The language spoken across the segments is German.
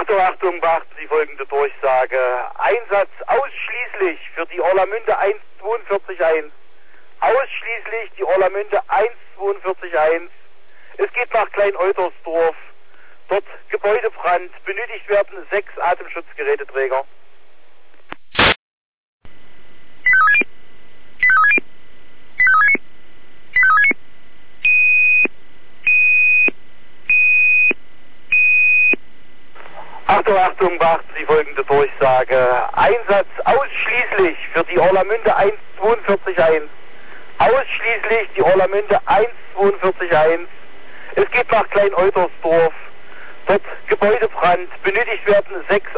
Achtung, Achtung, beachten Sie folgende Durchsage. Einsatz ausschließlich für die Orlamünde 1421. Ausschließlich die Orlamünde 1421. Es geht nach Klein-Eutersdorf. Dort Gebäudebrand. Benötigt werden 6 Atemschutzgeräteträger. Achtung, Achtung, beachten Sie folgende Durchsage. Einsatz ausschließlich für die Orlamünde 1421. Ausschließlich die Orlamünde 1421. Es geht nach Klein-Eutersdorf. Dort Gebäudebrand. Benötigt werden 6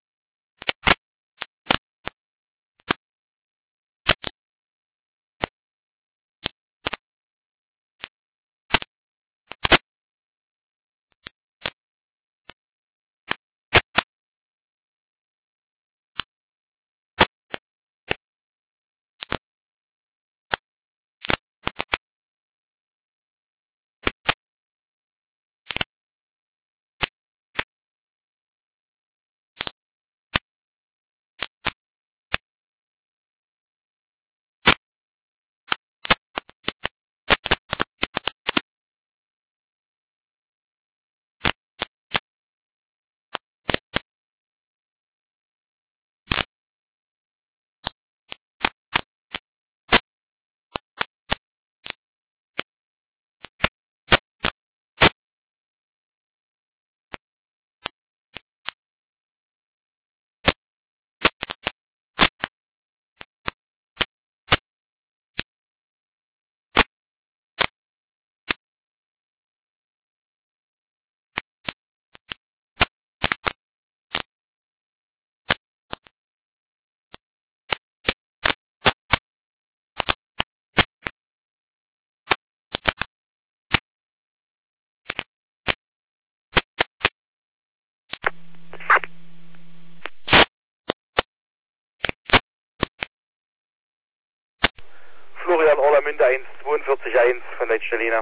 Florian Orlamünde 1421 von Leitstellina.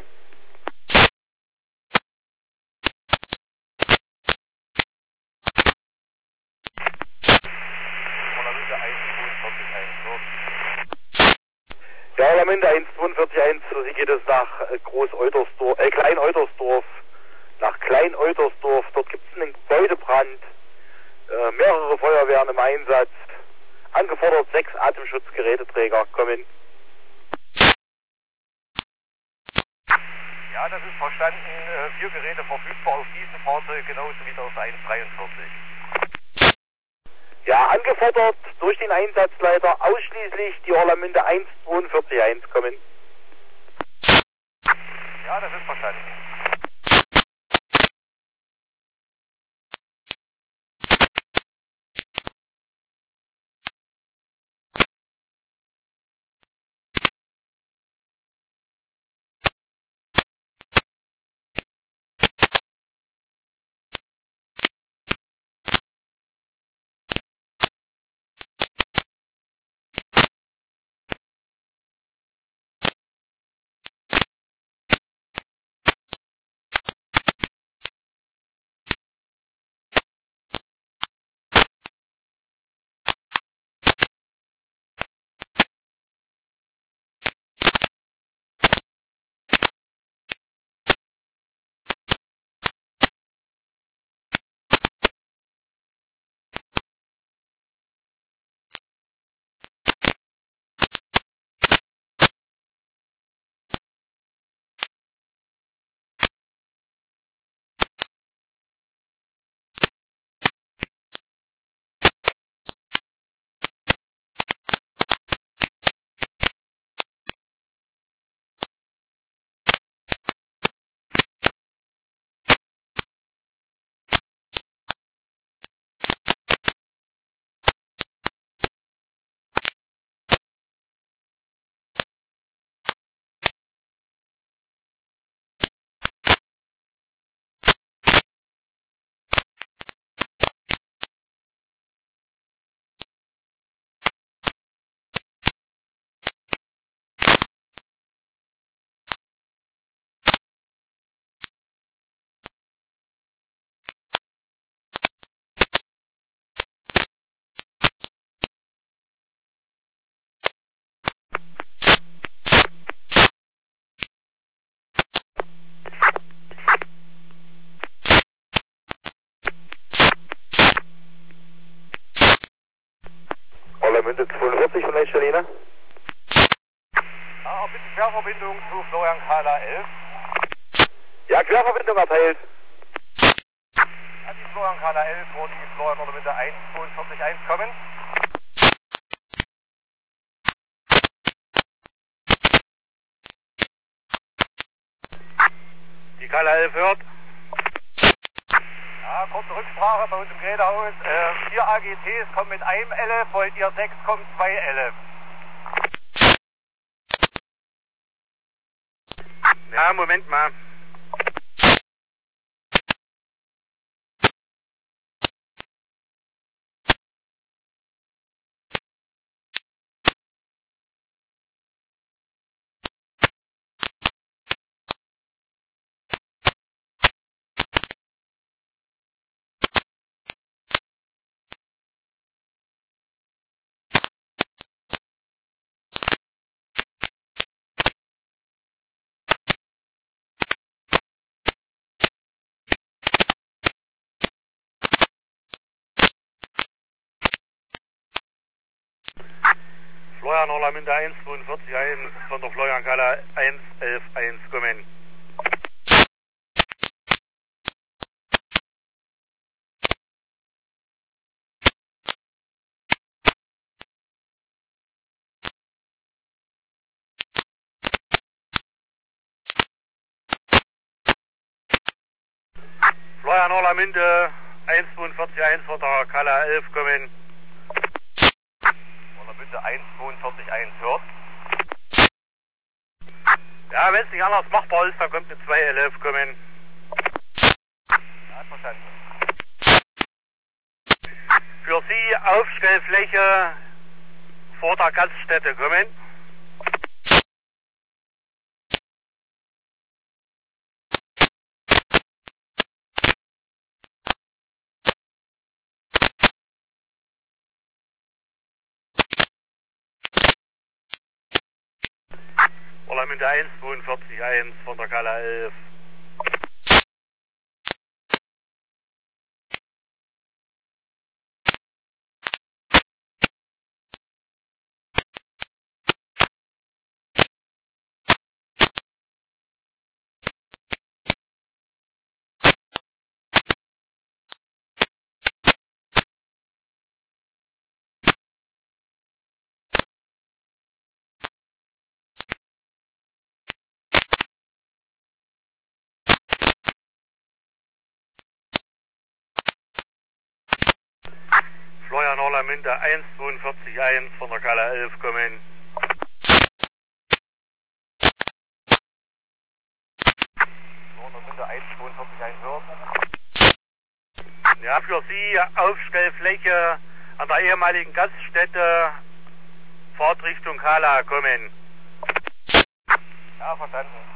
Orlamünde 1421. Ja, Orlamünde 1421, für Sie geht es nach Klein-Eutersdorf. Nach Klein-Eutersdorf, dort gibt es einen Gebäudebrand. Mehrere Feuerwehren im Einsatz. Angefordert 6 Atemschutzgeräteträger kommen. Ja, das ist verstanden. 4 Geräte verfügbar auf diesem Fahrzeug, genauso wie das 143. Ja, angefordert durch den Einsatzleiter ausschließlich die Orlamünde 1421 kommen. Ja, das ist verstanden. Orlamünde 42 von Leitstelle. Ja, bitte Querverbindung zu Florian Kahler 11. Ja, Querverbindung erteilt. Ja, die Florian Kahler 11, wo die Florian Orlamünde 142.1 kommen. Die Kahler 11 hört. Ja, kurze Rücksprache bei uns im Gerätehaus. 4 AGTs kommen mit einem LF, wollt ihr 6 kommen 2 LF. Ja, Moment mal. Florian Orlamünde 142.1 von der Florian Kahler 111.1 kommen. Florian Orlamünde 142.1 von der Kahler 11 kommen. Orlamünde 142.1 hört. Ja, wenn es nicht anders machbar ist, dann kommt eine 2 LF kommen. Ja, verstanden. Für Sie Aufstellfläche vor der Gaststätte kommen. Orlamünde 142.1 von der Kahler 11. Florian Orlamünde 142.1 von der Kahler 11 kommen. Orlamünde 142.1 hört. Ja, für Sie Aufstellfläche an der ehemaligen Gaststätte Fahrtrichtung Kahla kommen. Ja, verstanden.